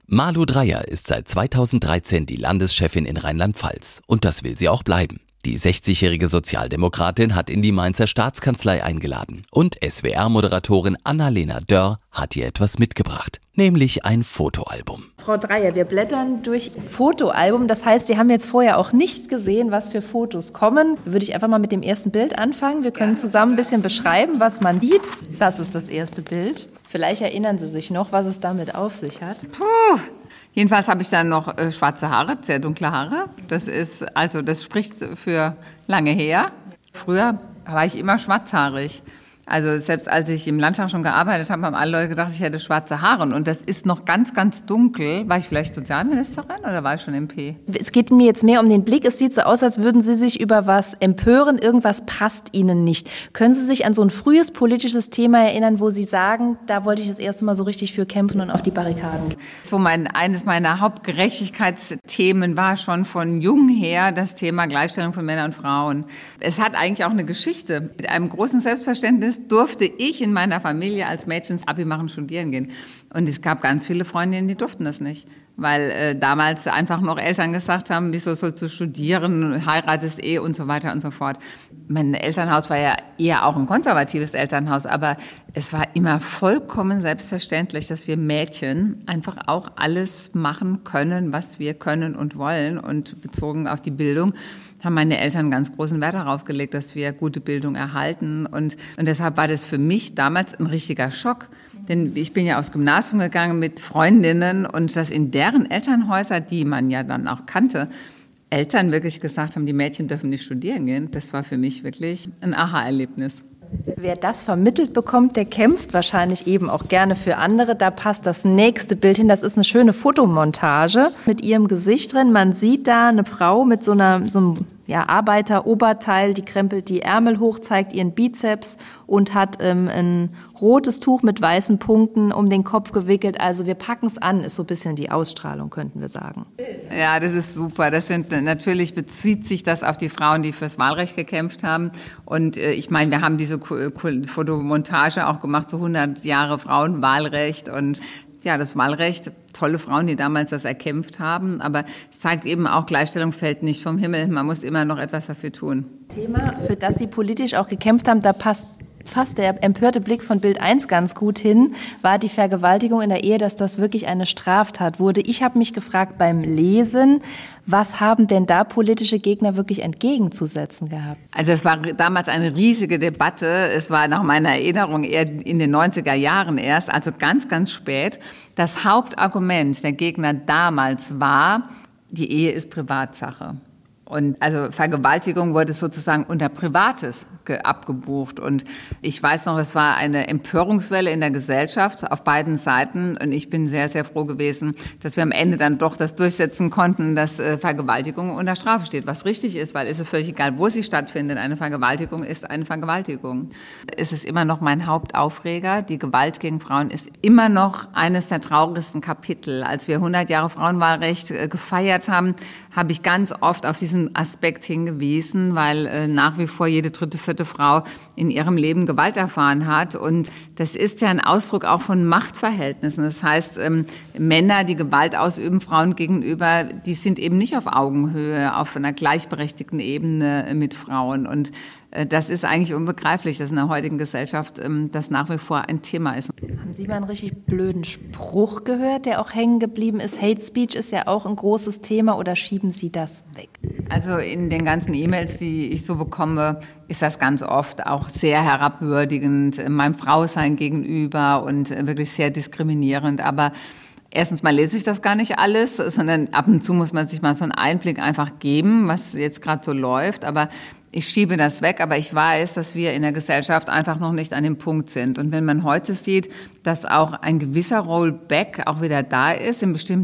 Malu Dreyer ist seit 2013 die Landeschefin in Rheinland-Pfalz und das will sie auch bleiben. Die 60-jährige Sozialdemokratin hat in die Mainzer Staatskanzlei eingeladen und SWR-Moderatorin Annalena Dörr hat ihr etwas mitgebracht, nämlich ein Fotoalbum. Frau Dreyer, wir blättern durch Fotoalbum, das heißt, Sie haben jetzt vorher auch nicht gesehen, was für Fotos kommen. Würde ich einfach mal mit dem ersten Bild anfangen. Wir können zusammen ein bisschen beschreiben, was man sieht. Das ist das erste Bild. Vielleicht erinnern Sie sich noch, was es damit auf sich hat. Jedenfalls habe ich dann noch schwarze Haare, sehr dunkle Haare. Das spricht für lange her. Früher war ich immer schwarzhaarig. Also selbst als ich im Landtag schon gearbeitet habe, haben alle Leute gedacht, ich hätte schwarze Haare. Und das ist noch ganz, ganz dunkel. War ich vielleicht Sozialministerin oder war ich schon MP? Es geht mir jetzt mehr um den Blick. Es sieht so aus, als würden Sie sich über was empören. Irgendwas passt Ihnen nicht. Können Sie sich an so ein frühes politisches Thema erinnern, wo Sie sagen, da wollte ich das erste Mal so richtig für kämpfen und auf die Barrikaden gehen? So eines meiner Hauptgerechtigkeitsthemen war schon von jung her das Thema Gleichstellung von Männern und Frauen. Es hat eigentlich auch eine Geschichte. Mit einem großen Selbstverständnis durfte ich in meiner Familie als Mädchen Abi machen, studieren gehen. Und es gab ganz viele Freundinnen, die durften das nicht. Weil damals einfach noch Eltern gesagt haben, wieso sollst du studieren, heiratest und so weiter und so fort. Mein Elternhaus war ja eher auch ein konservatives Elternhaus, aber es war immer vollkommen selbstverständlich, dass wir Mädchen einfach auch alles machen können, was wir können und wollen. Und bezogen auf die Bildung haben meine Eltern ganz großen Wert darauf gelegt, dass wir gute Bildung erhalten. Und deshalb war das für mich damals ein richtiger Schock. Denn ich bin ja aufs Gymnasium gegangen mit Freundinnen und dass in deren Elternhäuser, die man ja dann auch kannte, Eltern wirklich gesagt haben, die Mädchen dürfen nicht studieren gehen. Das war für mich wirklich ein Aha-Erlebnis. Wer das vermittelt bekommt, der kämpft wahrscheinlich eben auch gerne für andere. Da passt das nächste Bild hin. Das ist eine schöne Fotomontage mit ihrem Gesicht drin. Man sieht da eine Frau mit so einem Arbeiteroberteil, die krempelt die Ärmel hoch, zeigt ihren Bizeps und hat ein rotes Tuch mit weißen Punkten um den Kopf gewickelt. Also wir packen es an, ist so ein bisschen die Ausstrahlung, könnten wir sagen. Ja, das ist super. Natürlich bezieht sich das auf die Frauen, die fürs Wahlrecht gekämpft haben. Und ich meine, wir haben diese Fotomontage auch gemacht, so 100 Jahre Frauenwahlrecht und ja, das Wahlrecht, tolle Frauen, die damals das erkämpft haben. Aber es zeigt eben auch, Gleichstellung fällt nicht vom Himmel. Man muss immer noch etwas dafür tun. Thema, für das Sie politisch auch gekämpft haben, da passt fast der empörte Blick von Bild 1 ganz gut hin, war die Vergewaltigung in der Ehe, dass das wirklich eine Straftat wurde. Ich habe mich gefragt beim Lesen, was haben denn da politische Gegner wirklich entgegenzusetzen gehabt? Also es war damals eine riesige Debatte. Es war nach meiner Erinnerung eher in den 90er Jahren erst, also ganz, ganz spät. Das Hauptargument der Gegner damals war, die Ehe ist Privatsache. Und also Vergewaltigung wurde sozusagen unter Privates abgebucht. Und ich weiß noch, das war eine Empörungswelle in der Gesellschaft auf beiden Seiten. Und ich bin sehr, sehr froh gewesen, dass wir am Ende dann doch das durchsetzen konnten, dass Vergewaltigung unter Strafe steht. Was richtig ist, weil es ist völlig egal, wo sie stattfindet. Eine Vergewaltigung ist eine Vergewaltigung. Es ist immer noch mein Hauptaufreger. Die Gewalt gegen Frauen ist immer noch eines der traurigsten Kapitel. Als wir 100 Jahre Frauenwahlrecht gefeiert haben, habe ich ganz oft auf diesen Aspekt hingewiesen, weil nach wie vor jede dritte, vierte Frau in ihrem Leben Gewalt erfahren hat. Und das ist ja ein Ausdruck auch von Machtverhältnissen. Das heißt, Männer, die Gewalt ausüben Frauen gegenüber, die sind eben nicht auf Augenhöhe, auf einer gleichberechtigten Ebene mit Frauen. Und das ist eigentlich unbegreiflich, dass in der heutigen Gesellschaft das nach wie vor ein Thema ist. Haben Sie mal einen richtig blöden Spruch gehört, der auch hängen geblieben ist? Hate Speech ist ja auch ein großes Thema, oder schieben Sie das weg? Also in den ganzen E-Mails, die ich so bekomme, ist das ganz oft auch sehr herabwürdigend meinem Frausein gegenüber und wirklich sehr diskriminierend. Aber erstens mal lese ich das gar nicht alles, sondern ab und zu muss man sich mal so einen Einblick einfach geben, was jetzt gerade so läuft. Aber ich schiebe das weg, aber ich weiß, dass wir in der Gesellschaft einfach noch nicht an dem Punkt sind. Und wenn man heute sieht, dass auch ein gewisser Rollback auch wieder da ist,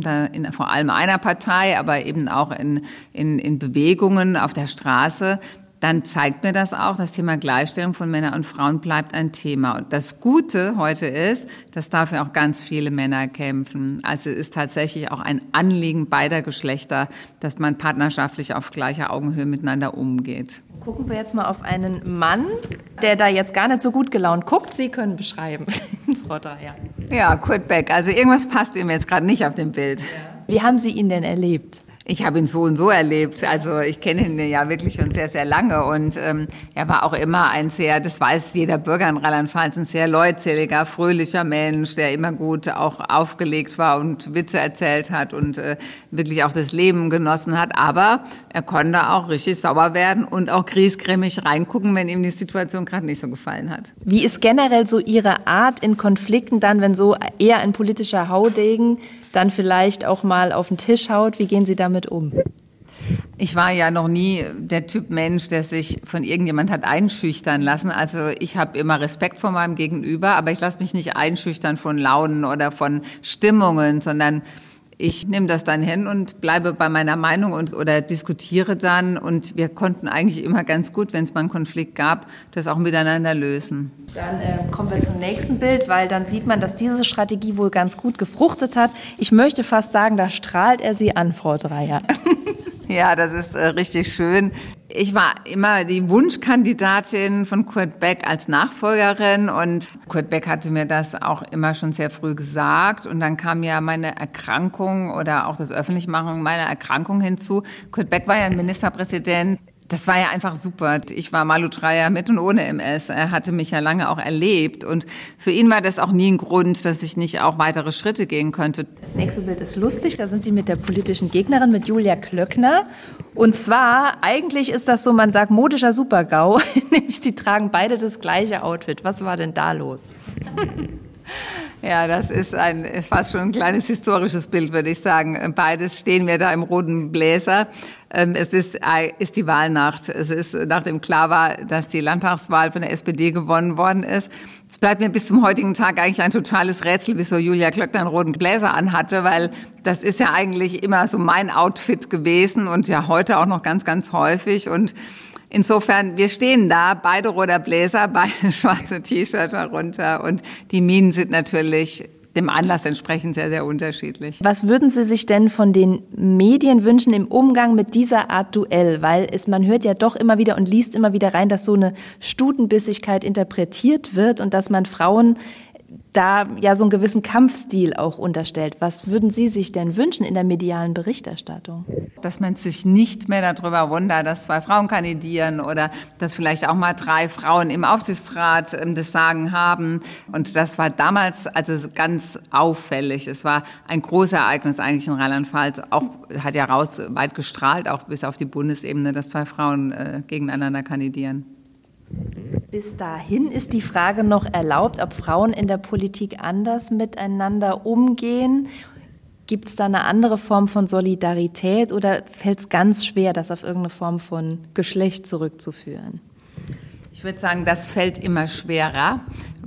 vor allem einer Partei, aber eben auch in Bewegungen auf der Straße, dann zeigt mir das auch, das Thema Gleichstellung von Männern und Frauen bleibt ein Thema. Und das Gute heute ist, dass dafür auch ganz viele Männer kämpfen. Also es ist tatsächlich auch ein Anliegen beider Geschlechter, dass man partnerschaftlich auf gleicher Augenhöhe miteinander umgeht. Gucken wir jetzt mal auf einen Mann, der da jetzt gar nicht so gut gelaunt guckt. Sie können beschreiben, Frau Dreyer. Ja, Kurt Beck. Also irgendwas passt ihm jetzt gerade nicht auf dem Bild. Wie haben Sie ihn denn erlebt? Ich habe ihn so und so erlebt. Also ich kenne ihn ja wirklich schon sehr, sehr lange und er war auch immer ein sehr, das weiß jeder Bürger in Rheinland-Pfalz, ein sehr leutseliger, fröhlicher Mensch, der immer gut auch aufgelegt war und Witze erzählt hat und wirklich auch das Leben genossen hat. Aber er konnte auch richtig sauer werden und auch griesgrämig reingucken, wenn ihm die Situation gerade nicht so gefallen hat. Wie ist generell so Ihre Art in Konflikten dann, wenn so eher ein politischer Haudegen dann vielleicht auch mal auf den Tisch haut? Wie gehen Sie damit um? Ich war ja noch nie der Typ Mensch, der sich von irgendjemand hat einschüchtern lassen. Also ich habe immer Respekt vor meinem Gegenüber, aber ich lasse mich nicht einschüchtern von Launen oder von Stimmungen, sondern ich nehme das dann hin und bleibe bei meiner Meinung oder diskutiere dann. Und wir konnten eigentlich immer ganz gut, wenn es mal einen Konflikt gab, das auch miteinander lösen. Dann kommen wir zum nächsten Bild, weil dann sieht man, dass diese Strategie wohl ganz gut gefruchtet hat. Ich möchte fast sagen, da strahlt er Sie an, Frau Dreyer. Ja, das ist richtig schön. Ich war immer die Wunschkandidatin von Kurt Beck als Nachfolgerin und Kurt Beck hatte mir das auch immer schon sehr früh gesagt und dann kam ja meine Erkrankung oder auch das Öffentlichmachen meiner Erkrankung hinzu. Kurt Beck war ja ein Ministerpräsident. Das war ja einfach super. Ich war Malu Dreyer mit und ohne MS. Er hatte mich ja lange auch erlebt. Und für ihn war das auch nie ein Grund, dass ich nicht auch weitere Schritte gehen könnte. Das nächste Bild ist lustig. Da sind Sie mit der politischen Gegnerin, mit Julia Klöckner. Und zwar, eigentlich ist das so, man sagt, modischer Super-GAU. Nämlich, sie tragen beide das gleiche Outfit. Was war denn da los? Ja, das ist fast schon ein kleines historisches Bild, würde ich sagen. Beides stehen wir da im roten Bläser. Es ist die Wahlnacht. Es ist, nachdem klar war, dass die Landtagswahl von der SPD gewonnen worden ist. Es bleibt mir bis zum heutigen Tag eigentlich ein totales Rätsel, wieso Julia Klöckner einen roten Bläser anhatte, weil das ist ja eigentlich immer so mein Outfit gewesen und ja heute auch noch ganz, ganz häufig. Und insofern, wir stehen da, beide roter Bläser, beide schwarze T-Shirt darunter und die Minen sind natürlich dem Anlass entsprechend sehr, sehr unterschiedlich. Was würden Sie sich denn von den Medien wünschen im Umgang mit dieser Art Duell? Weil man hört ja doch immer wieder und liest immer wieder rein, dass so eine Stutenbissigkeit interpretiert wird und dass man Frauen da ja so einen gewissen Kampfstil auch unterstellt. Was würden Sie sich denn wünschen in der medialen Berichterstattung? Dass man sich nicht mehr darüber wundert, dass 2 Frauen kandidieren oder dass vielleicht auch mal 3 Frauen im Aufsichtsrat das Sagen haben. Und das war damals also ganz auffällig. Es war ein großes Ereignis eigentlich in Rheinland-Pfalz. Auch hat ja weit gestrahlt, auch bis auf die Bundesebene, dass 2 Frauen gegeneinander kandidieren. Bis dahin ist die Frage noch erlaubt, ob Frauen in der Politik anders miteinander umgehen. Gibt es da eine andere Form von Solidarität oder fällt es ganz schwer, das auf irgendeine Form von Geschlecht zurückzuführen? Ich würde sagen, das fällt immer schwerer,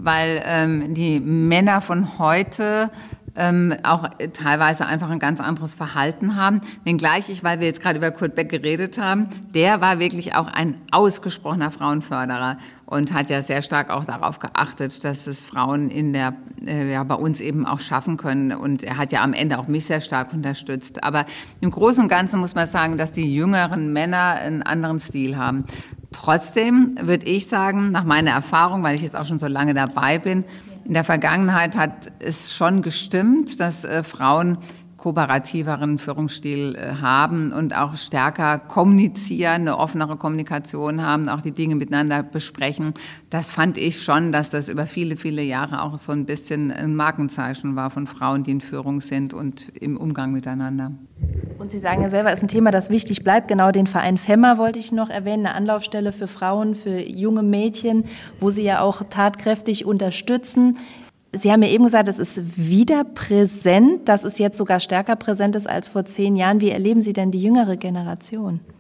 weil die Männer von heute auch teilweise einfach ein ganz anderes Verhalten haben. Wenngleich weil wir jetzt gerade über Kurt Beck geredet haben, der war wirklich auch ein ausgesprochener Frauenförderer und hat ja sehr stark auch darauf geachtet, dass es Frauen bei uns eben auch schaffen können. Und er hat ja am Ende auch mich sehr stark unterstützt. Aber im Großen und Ganzen muss man sagen, dass die jüngeren Männer einen anderen Stil haben. Trotzdem würde ich sagen, nach meiner Erfahrung, weil ich jetzt auch schon so lange dabei bin, in der Vergangenheit hat es schon gestimmt, dass Frauen kooperativeren Führungsstil haben und auch stärker kommunizieren, eine offenere Kommunikation haben, auch die Dinge miteinander besprechen. Das fand ich schon, dass das über viele, viele Jahre auch so ein bisschen ein Markenzeichen war von Frauen, die in Führung sind und im Umgang miteinander. Und Sie sagen ja selber, es ist ein Thema, das wichtig bleibt. Genau den Verein FEMMA wollte ich noch erwähnen, eine Anlaufstelle für Frauen, für junge Mädchen, wo Sie ja auch tatkräftig unterstützen. Sie haben ja eben gesagt, es ist wieder präsent, dass es jetzt sogar stärker präsent ist als vor 10 Jahren. Wie erleben Sie denn die jüngere Generation?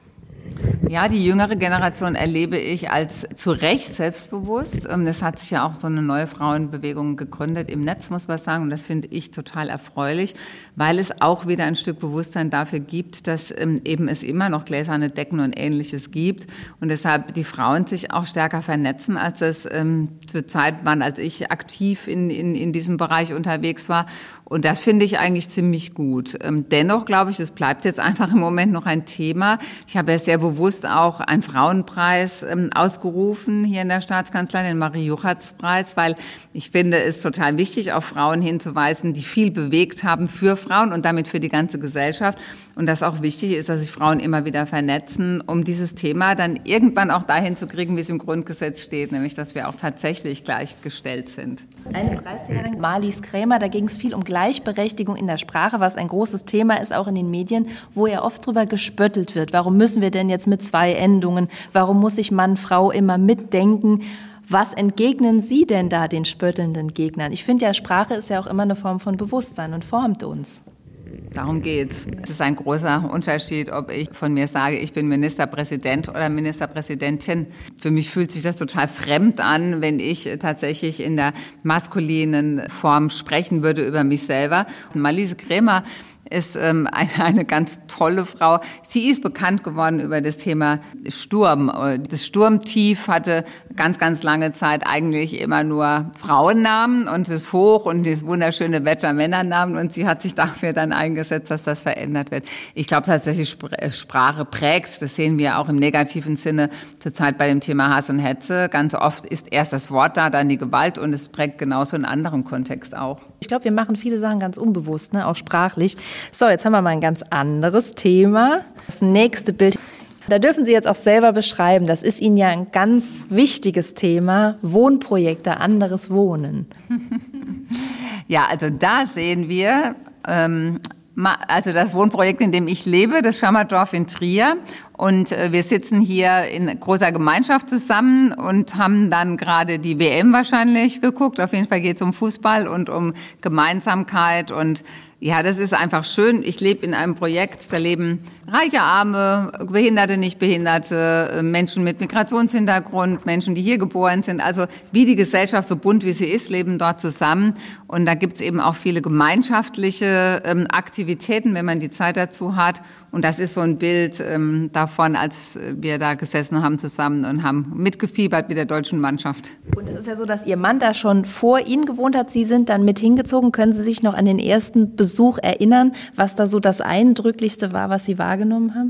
Ja, die jüngere Generation erlebe ich als zu Recht selbstbewusst. Es hat sich ja auch so eine neue Frauenbewegung gegründet im Netz, muss man sagen. Und das finde ich total erfreulich, weil es auch wieder ein Stück Bewusstsein dafür gibt, dass eben es immer noch gläserne Decken und Ähnliches gibt. Und deshalb die Frauen sich auch stärker vernetzen, als es zur Zeit waren, als ich aktiv in diesem Bereich unterwegs war. Und das finde ich eigentlich ziemlich gut. Dennoch glaube ich, es bleibt jetzt einfach im Moment noch ein Thema. Ich habe ja sehr bewusst auch einen Frauenpreis ausgerufen hier in der Staatskanzlei, den Marie-Juchatz-Preis, weil ich finde es total wichtig, auf Frauen hinzuweisen, die viel bewegt haben für Frauen und damit für die ganze Gesellschaft. Und das auch wichtig ist, dass sich Frauen immer wieder vernetzen, um dieses Thema dann irgendwann auch dahin zu kriegen, wie es im Grundgesetz steht, nämlich, dass wir auch tatsächlich gleichgestellt sind. Eine Preisträgerin, Marlies Krämer, da ging es viel um Gleichberechtigung in der Sprache, was ein großes Thema ist, auch in den Medien, wo ja oft drüber gespöttelt wird. Warum müssen wir denn jetzt mit 2 Endungen? Warum muss ich Mann, Frau immer mitdenken? Was entgegnen Sie denn da den spöttelnden Gegnern? Ich finde ja, Sprache ist ja auch immer eine Form von Bewusstsein und formt uns. Darum geht's. Es ist ein großer Unterschied, ob ich von mir sage, ich bin Ministerpräsident oder Ministerpräsidentin. Für mich fühlt sich das total fremd an, wenn ich tatsächlich in der maskulinen Form sprechen würde über mich selber. Und Marlies Krämer ist eine ganz tolle Frau. Sie ist bekannt geworden über das Thema Sturm. Das Sturmtief hatte ganz, ganz lange Zeit eigentlich immer nur Frauennamen und das Hoch und das wunderschöne Wetter Männernamen. Und sie hat sich dafür dann eingesetzt, dass das verändert wird. Ich glaube tatsächlich, Sprache prägt. Das sehen wir auch im negativen Sinne zurzeit bei dem Thema Hass und Hetze. Ganz oft ist erst das Wort da, dann die Gewalt und es prägt genauso in anderem Kontext auch. Ich glaube, wir machen viele Sachen ganz unbewusst, ne? Auch sprachlich. So, jetzt haben wir mal ein ganz anderes Thema. Das nächste Bild. Da dürfen Sie jetzt auch selber beschreiben. Das ist Ihnen ja ein ganz wichtiges Thema. Wohnprojekte, anderes Wohnen. Ja, also da sehen wir also das Wohnprojekt, in dem ich lebe, das Schammerdorf in Trier. Und wir sitzen hier in großer Gemeinschaft zusammen und haben dann gerade die WM wahrscheinlich geguckt. Auf jeden Fall geht es um Fußball und um Gemeinsamkeit. Und ja, das ist einfach schön. Ich lebe in einem Projekt, da leben reiche, arme, Behinderte, Nichtbehinderte, Menschen mit Migrationshintergrund, Menschen, die hier geboren sind. Also wie die Gesellschaft, so bunt wie sie ist, leben dort zusammen. Und da gibt's eben auch viele gemeinschaftliche Aktivitäten, wenn man die Zeit dazu hat. Und das ist so ein Bild davon, als wir da gesessen haben zusammen und haben mitgefiebert mit der deutschen Mannschaft. Und es ist ja so, dass Ihr Mann da schon vor Ihnen gewohnt hat. Sie sind dann mit hingezogen. Können Sie sich noch an den ersten Besuch erinnern, was da so das Eindrücklichste war, was Sie wahrgenommen haben?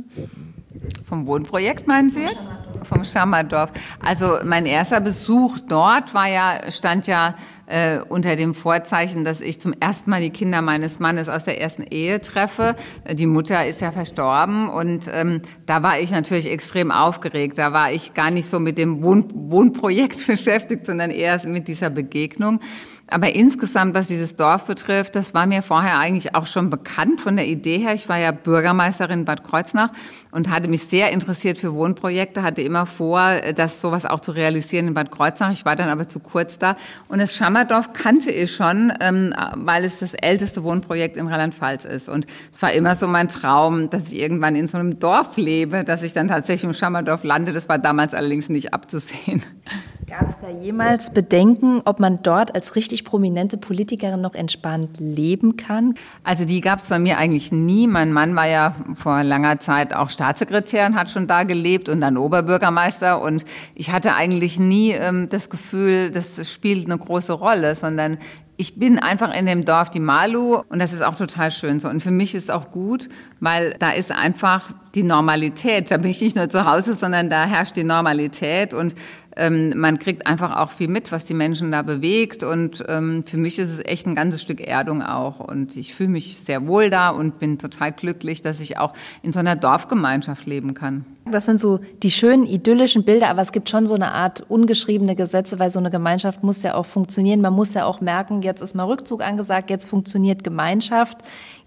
Vom Wohnprojekt meinen Sie jetzt? Vom Schammerdorf. Also mein erster Besuch dort stand ja unter dem Vorzeichen, dass ich zum ersten Mal die Kinder meines Mannes aus der ersten Ehe treffe. Die Mutter ist ja verstorben und da war ich natürlich extrem aufgeregt. Da war ich gar nicht so mit dem Wohnprojekt beschäftigt, sondern eher mit dieser Begegnung. Aber insgesamt, was dieses Dorf betrifft, das war mir vorher eigentlich auch schon bekannt von der Idee her. Ich war ja Bürgermeisterin in Bad Kreuznach und hatte mich sehr interessiert für Wohnprojekte, hatte immer vor, das sowas auch zu realisieren in Bad Kreuznach. Ich war dann aber zu kurz da. Und das Schammerdorf kannte ich schon, weil es das älteste Wohnprojekt in Rheinland-Pfalz ist. Und es war immer so mein Traum, dass ich irgendwann in so einem Dorf lebe, dass ich dann tatsächlich im Schammerdorf lande. Das war damals allerdings nicht abzusehen. Gab es da jemals Bedenken, ob man dort als richtig prominente Politikerin noch entspannt leben kann? Also die gab es bei mir eigentlich nie. Mein Mann war ja vor langer Zeit auch Staatssekretär und hat schon da gelebt und dann Oberbürgermeister. Und ich hatte eigentlich nie das Gefühl, das spielt eine große Rolle, sondern ich bin einfach in dem Dorf die Malu und das ist auch total schön so. Und für mich ist es auch gut, weil da ist einfach die Normalität. Da bin ich nicht nur zu Hause, sondern da herrscht die Normalität und man kriegt einfach auch viel mit, was die Menschen da bewegt. Und für mich ist es echt ein ganzes Stück Erdung auch. Und ich fühle mich sehr wohl da und bin total glücklich, dass ich auch in so einer Dorfgemeinschaft leben kann. Das sind so die schönen, idyllischen Bilder, aber es gibt schon so eine Art ungeschriebene Gesetze, weil so eine Gemeinschaft muss ja auch funktionieren. Man muss ja auch merken, jetzt ist mal Rückzug angesagt, jetzt funktioniert Gemeinschaft.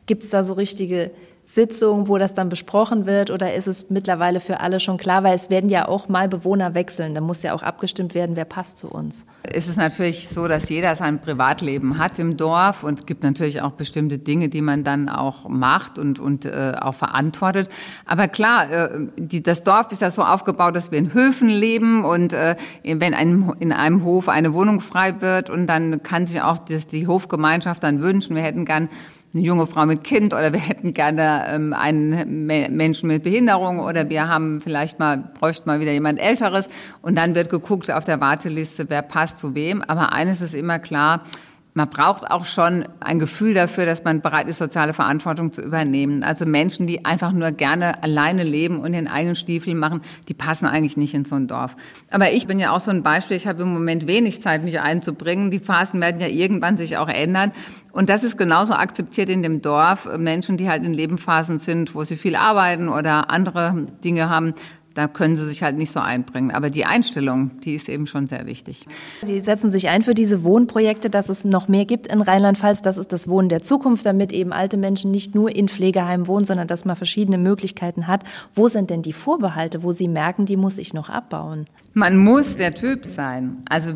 Gibt es da so richtige Sitzungen, wo das dann besprochen wird, oder ist es mittlerweile für alle schon klar, weil es werden ja auch mal Bewohner wechseln, da muss ja auch abgestimmt werden, wer passt zu uns. Es ist natürlich so, dass jeder sein Privatleben hat im Dorf und es gibt natürlich auch bestimmte Dinge, die man dann auch macht und auch verantwortet. Aber klar, das Dorf ist ja so aufgebaut, dass wir in Höfen leben und wenn in einem Hof eine Wohnung frei wird und dann kann sich auch die Hofgemeinschaft dann wünschen, wir hätten gern eine junge Frau mit Kind oder wir hätten gerne einen Menschen mit Behinderung oder wir haben bräuchten mal wieder jemand Älteres und dann wird geguckt auf der Warteliste, wer passt zu wem. Aber eines ist immer klar, man braucht auch schon ein Gefühl dafür, dass man bereit ist, soziale Verantwortung zu übernehmen. Also Menschen, die einfach nur gerne alleine leben und den eigenen Stiefel machen, die passen eigentlich nicht in so ein Dorf. Aber ich bin ja auch so ein Beispiel, ich habe im Moment wenig Zeit, mich einzubringen. Die Phasen werden ja irgendwann sich auch ändern. Und das ist genauso akzeptiert in dem Dorf. Menschen, die halt in Lebensphasen sind, wo sie viel arbeiten oder andere Dinge haben, da können sie sich halt nicht so einbringen. Aber die Einstellung, die ist eben schon sehr wichtig. Sie setzen sich ein für diese Wohnprojekte, dass es noch mehr gibt in Rheinland-Pfalz. Das ist das Wohnen der Zukunft, damit eben alte Menschen nicht nur in Pflegeheimen wohnen, sondern dass man verschiedene Möglichkeiten hat. Wo sind denn die Vorbehalte, wo Sie merken, die muss ich noch abbauen? Man muss der Typ sein. Also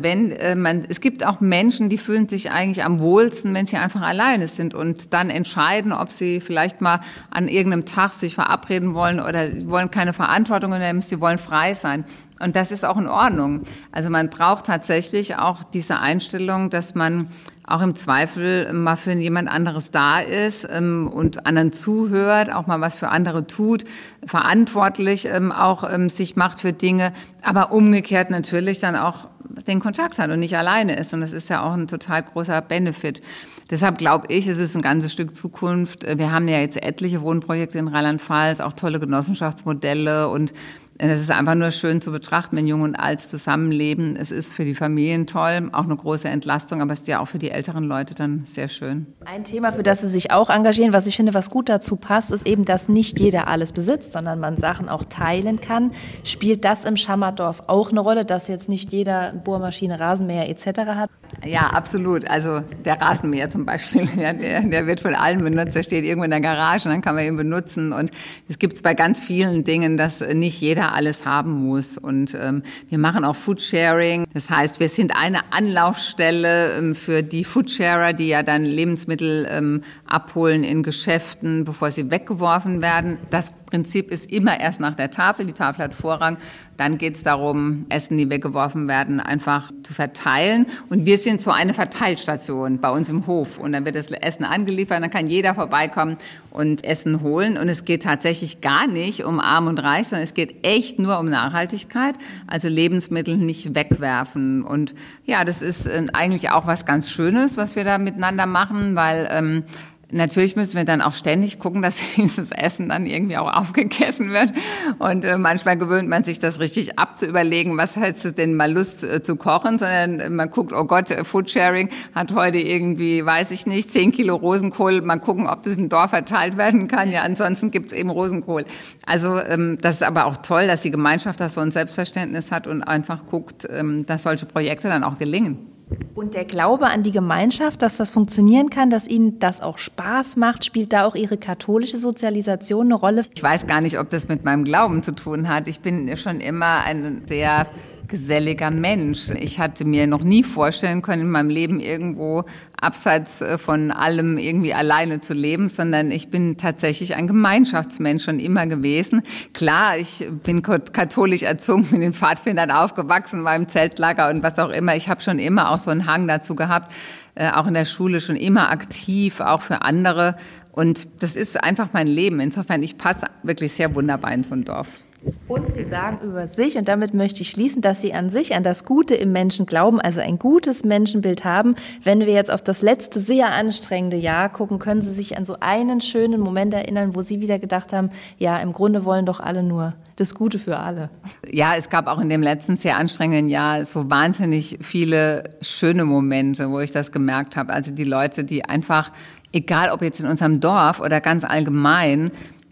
es gibt auch Menschen, die fühlen sich eigentlich am wohlsten, wenn sie einfach alleine sind und dann entscheiden, ob sie vielleicht mal an irgendeinem Tag sich verabreden wollen oder wollen keine Verantwortung nehmen, sie wollen frei sein. Und das ist auch in Ordnung. Also man braucht tatsächlich auch diese Einstellung, dass man auch im Zweifel mal für jemand anderes da ist und anderen zuhört, auch mal was für andere tut, verantwortlich auch sich macht für Dinge, aber umgekehrt natürlich dann auch den Kontakt hat und nicht alleine ist. Und das ist ja auch ein total großer Benefit. Deshalb glaube ich, es ist ein ganzes Stück Zukunft. Wir haben ja jetzt etliche Wohnprojekte in Rheinland-Pfalz, auch tolle Genossenschaftsmodelle und es ist einfach nur schön zu betrachten, wenn Jung und Alt zusammenleben. Es ist für die Familien toll, auch eine große Entlastung, aber es ist ja auch für die älteren Leute dann sehr schön. Ein Thema, für das Sie sich auch engagieren, was ich finde, was gut dazu passt, ist eben, dass nicht jeder alles besitzt, sondern man Sachen auch teilen kann. Spielt das im Schammerdorf auch eine Rolle, dass jetzt nicht jeder Bohrmaschine, Rasenmäher etc. hat? Ja, absolut. Also der Rasenmäher zum Beispiel, ja, der wird von allen benutzt. Der steht irgendwo in der Garage und dann kann man ihn benutzen. Und es gibt es bei ganz vielen Dingen, dass nicht jeder alles haben muss. Und wir machen auch Foodsharing. Das heißt, wir sind eine Anlaufstelle für die Foodsharer, die ja dann Lebensmittel abholen in Geschäften, bevor sie weggeworfen werden. Das Prinzip ist immer erst nach der Tafel. Die Tafel hat Vorrang. Dann geht es darum, Essen, die weggeworfen werden, einfach zu verteilen. Und wir sind so eine Verteilstation bei uns im Hof. Und dann wird das Essen angeliefert, dann kann jeder vorbeikommen und Essen holen. Und es geht tatsächlich gar nicht um Arm und Reich, sondern es geht echt nur um Nachhaltigkeit. Also Lebensmittel nicht wegwerfen. Und ja, das ist eigentlich auch was ganz Schönes, was wir da miteinander machen, weil natürlich müssen wir dann auch ständig gucken, dass dieses Essen dann irgendwie auch aufgegessen wird. Und manchmal gewöhnt man sich das richtig ab, zu überlegen, was hättest du denn mal Lust zu kochen, sondern man guckt, oh Gott, Foodsharing hat heute irgendwie, weiß ich nicht, 10 Kilo Rosenkohl. Mal gucken, ob das im Dorf verteilt werden kann. Ja, ansonsten gibt's eben Rosenkohl. Also das ist aber auch toll, dass die Gemeinschaft da so ein Selbstverständnis hat und einfach guckt, dass solche Projekte dann auch gelingen. Und der Glaube an die Gemeinschaft, dass das funktionieren kann, dass Ihnen das auch Spaß macht, spielt da auch Ihre katholische Sozialisation eine Rolle? Ich weiß gar nicht, ob das mit meinem Glauben zu tun hat. Ich bin schon immer ein sehr geselliger Mensch. Ich hatte mir noch nie vorstellen können, in meinem Leben irgendwo abseits von allem irgendwie alleine zu leben, sondern ich bin tatsächlich ein Gemeinschaftsmensch schon immer gewesen. Klar, ich bin katholisch erzogen, mit den Pfadfindern aufgewachsen, war im Zeltlager und was auch immer. Ich habe schon immer auch so einen Hang dazu gehabt, auch in der Schule schon immer aktiv, auch für andere. Und das ist einfach mein Leben. Insofern, ich passe wirklich sehr wunderbar in so ein Dorf. Und Sie sagen über sich, und damit möchte ich schließen, dass Sie an sich, an das Gute im Menschen glauben, also ein gutes Menschenbild haben. Wenn wir jetzt auf das letzte, sehr anstrengende Jahr gucken, können Sie sich an so einen schönen Moment erinnern, wo Sie wieder gedacht haben, ja, im Grunde wollen doch alle nur das Gute für alle. Ja, es gab auch in dem letzten sehr anstrengenden Jahr so wahnsinnig viele schöne Momente, wo ich das gemerkt habe. Also die Leute, die einfach, egal ob jetzt in unserem Dorf oder ganz allgemein,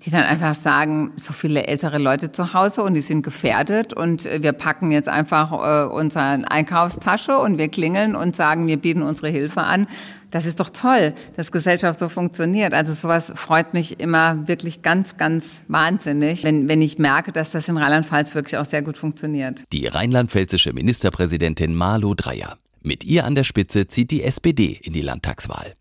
Die dann einfach sagen, so viele ältere Leute zu Hause und die sind gefährdet und wir packen jetzt einfach unsere Einkaufstasche und wir klingeln und sagen, wir bieten unsere Hilfe an. Das ist doch toll, dass Gesellschaft so funktioniert. Also sowas freut mich immer wirklich ganz, ganz wahnsinnig, wenn ich merke, dass das in Rheinland-Pfalz wirklich auch sehr gut funktioniert. Die rheinland-pfälzische Ministerpräsidentin Malu Dreyer. Mit ihr an der Spitze zieht die SPD in die Landtagswahl.